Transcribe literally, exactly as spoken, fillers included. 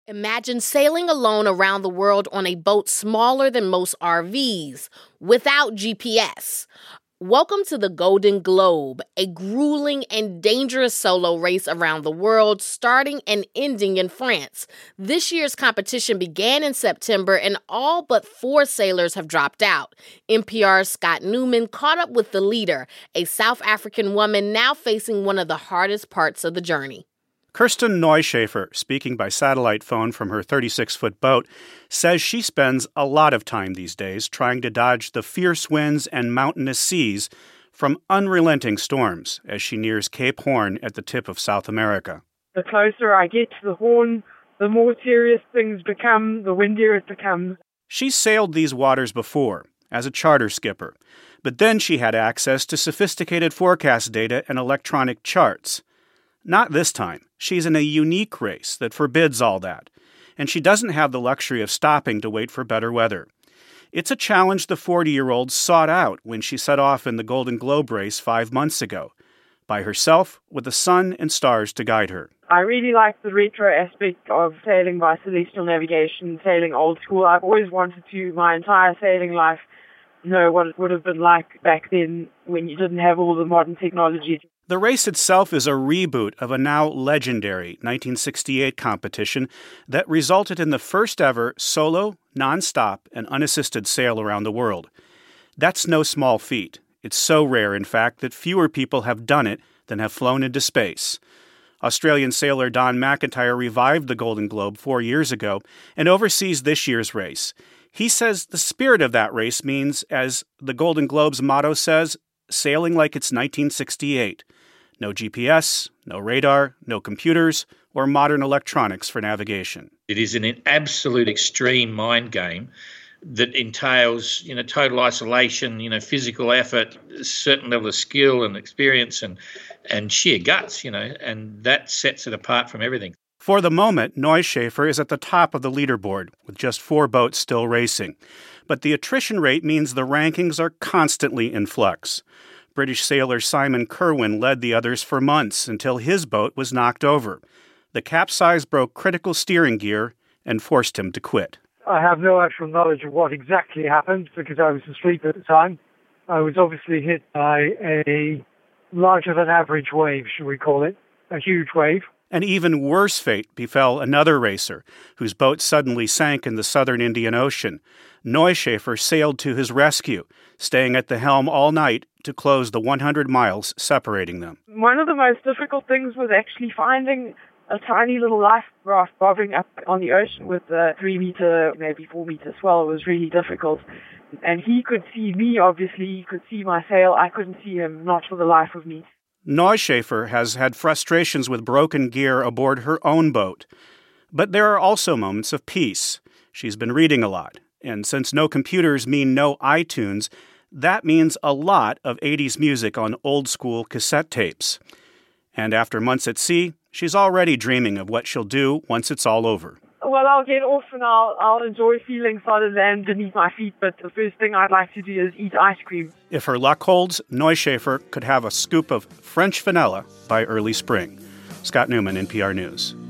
Imagine sailing alone around the world on a boat smaller than most R Vs, without G P S. Welcome to the Golden Globe, a grueling and dangerous solo race around the world, starting and ending in France. This year's competition began in September, and all but four sailors have dropped out. N P R's Scott Newman caught up with the leader, a South African woman now facing one of the hardest parts of the journey. Kirsten Neuschäfer, speaking by satellite phone from her thirty-six-foot boat, says she spends a lot of time these days trying to dodge the fierce winds and mountainous seas from unrelenting storms as she nears Cape Horn at the tip of South America. The closer I get to the Horn, the more serious things become, the windier it becomes. She's sailed these waters before as a charter skipper, but then she had access to sophisticated forecast data and electronic charts. Not this time. She's in a unique race that forbids all that, and she doesn't have the luxury of stopping to wait for better weather. It's a challenge the forty-year-old sought out when she set off in the Golden Globe race five months ago, by herself with the sun and stars to guide her. I really like the retro aspect of sailing by celestial navigation, sailing old school. I've always wanted to, my entire sailing life, know what it would have been like back then when you didn't have all the modern technology. The race itself is a reboot of a now legendary nineteen sixty-eight competition that resulted in the first ever solo, non-stop, and unassisted sail around the world. That's no small feat. It's so rare, in fact, that fewer people have done it than have flown into space. Australian sailor Don McIntyre revived the Golden Globe four years ago and oversees this year's race. He says the spirit of that race means, as the Golden Globe's motto says, sailing like it's nineteen sixty-eight. No G P S, no radar, no computers, or modern electronics for navigation. It is an absolute extreme mind game that entails, you know, total isolation, you know, physical effort, a certain level of skill and experience and, and sheer guts, you know, and that sets it apart from everything. For the moment, Neuschäfer is at the top of the leaderboard, with just four boats still racing. But the attrition rate means the rankings are constantly in flux. British sailor Simon Kerwin led the others for months until his boat was knocked over. The capsize broke critical steering gear and forced him to quit. I have no actual knowledge of what exactly happened because I was asleep at the time. I was obviously hit by a larger than average wave, should we call it, a huge wave. An even worse fate befell another racer whose boat suddenly sank in the southern Indian Ocean. Neuschäfer sailed to his rescue, staying at the helm all night to close the one hundred miles separating them. One of the most difficult things was actually finding a tiny little life raft bobbing up on the ocean with a three meter, maybe four meter swell. It was really difficult. And he could see me, obviously. He could see my sail. I couldn't see him, not for the life of me. Neuschäfer has had frustrations with broken gear aboard her own boat. But there are also moments of peace. She's been reading a lot. And since no computers mean no iTunes, that means a lot of eighties music on old-school cassette tapes. And after months at sea, she's already dreaming of what she'll do once it's all over. Well, I'll get off and I'll, I'll enjoy feeling solid land beneath my feet, but the first thing I'd like to do is eat ice cream. If her luck holds, Neuschäfer could have a scoop of French vanilla by early spring. Scott Newman, N P R News.